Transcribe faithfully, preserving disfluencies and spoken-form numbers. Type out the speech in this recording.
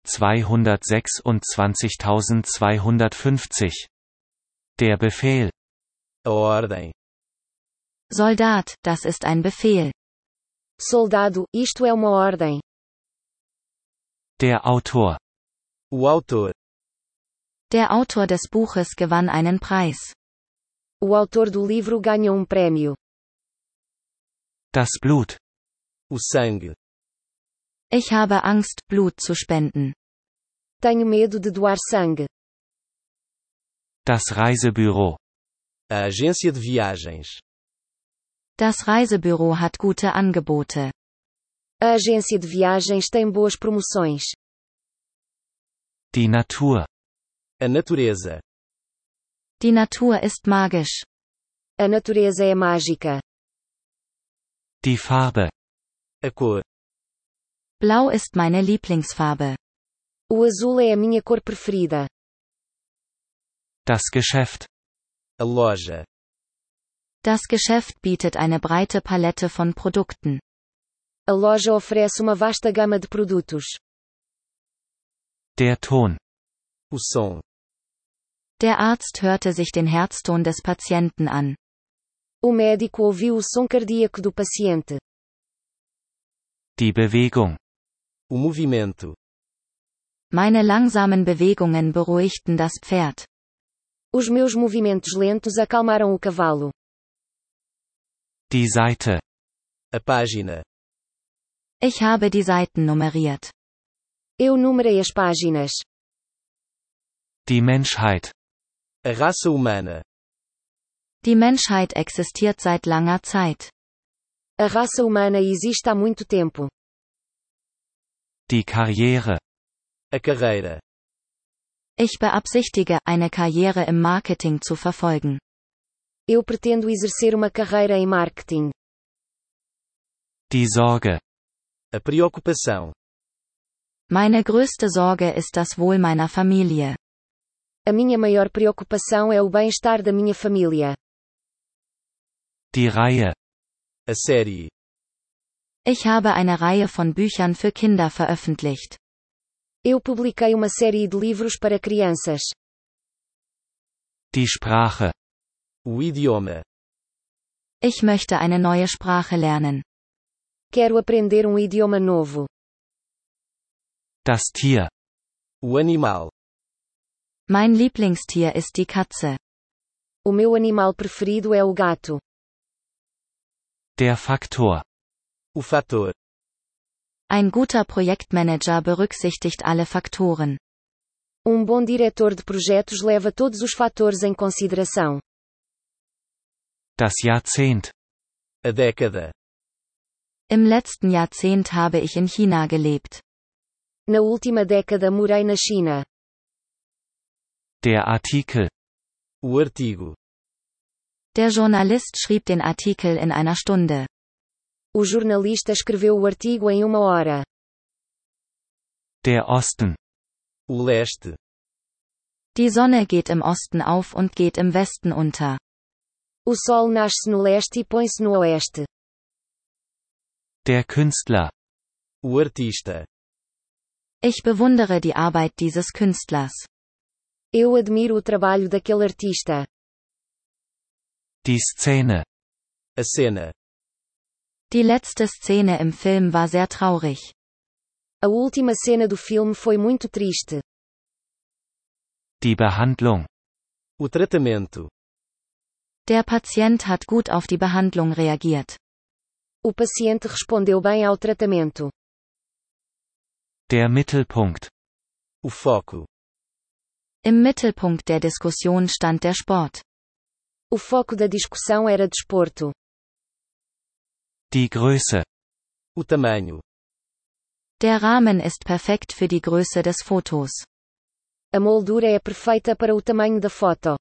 zweihundertsechsundzwanzigtausendzweihundertfünfzig. Der Befehl. A ordem. Soldat, das ist ein Befehl. Soldado, isto é uma ordem. Der Autor. O autor. Der Autor des Buches gewann einen Preis. O autor do livro ganhou um prêmio. Das Blut. O sangue. Ich habe Angst, Blut zu spenden. Tenho medo de doar sangue. Das Reisebüro. A agência de viagens. Das Reisebüro hat gute Angebote. A agência de viagens tem boas promoções. Die Natur. A natureza. Die Natur ist magisch. A natureza é mágica. Die Farbe. A cor. Blau ist meine Lieblingsfarbe. O azul é a minha cor preferida. Das Geschäft. A loja. Das Geschäft bietet eine breite Palette von Produkten. A loja oferece uma vasta gama de produtos. Der Ton. O som. Der Arzt hörte sich den Herzton des Patienten an. O médico ouviu o som cardíaco do paciente. Die Bewegung. O movimento. Meine langsamen Bewegungen beruhigten das Pferd. Os meus movimentos lentos acalmaram o cavalo. Die Seite. A página. Ich habe die Seiten nummeriert. Eu numerei as páginas. Die Menschheit. A raça humana. Die Menschheit existiert seit langer Zeit. A raça humana existe há muito tempo. Die Karriere. A carreira. Ich beabsichtige, eine Karriere im Marketing zu verfolgen. Eu pretendo exercer uma carreira em marketing. Die Sorge. A preocupação. Meine größte Sorge ist das Wohl meiner Familie. A minha maior preocupação é o bem-estar da minha família. Die Reihe. A série. Ich habe eine Reihe von Büchern für Kinder veröffentlicht. Eu publiquei uma série de livros para crianças. Die Sprache. O idioma. Ich möchte eine neue Sprache lernen. Quero aprender um idioma novo. Das Tier. O animal. Mein Lieblingstier ist die Katze. O meu animal preferido é o gato. Der Faktor. O fator. Ein guter Projektmanager berücksichtigt alle Faktoren. Um bom diretor de projetos leva todos os fatores em consideração. Das Jahrzehnt. A década. Im letzten Jahrzehnt habe ich in China gelebt. Na última década morei na China. Der Artikel. O artigo. Der Journalist schrieb den Artikel in einer Stunde. O jornalista escreveu o artigo em uma hora. Der Osten. O leste. Die Sonne geht im Osten auf und geht im Westen unter. O sol nasce no leste e põe-se no oeste. Der Künstler. O artista. Ich bewundere die Arbeit dieses Künstlers. Eu admiro o trabalho daquele artista. Die Szene. A cena. Die letzte Szene im Film war sehr traurig. A última cena do filme foi muito triste. Die Behandlung. O tratamento. Der Patient hat gut auf die Behandlung reagiert. O paciente respondeu bem ao tratamento. Der Mittelpunkt. O foco. Im Mittelpunkt der Diskussion stand der Sport. O foco da discussão era desporto. Die Größe. O tamanho. Der Rahmen ist perfekt für die Größe des Fotos. A moldura é perfeita para o tamanho da foto.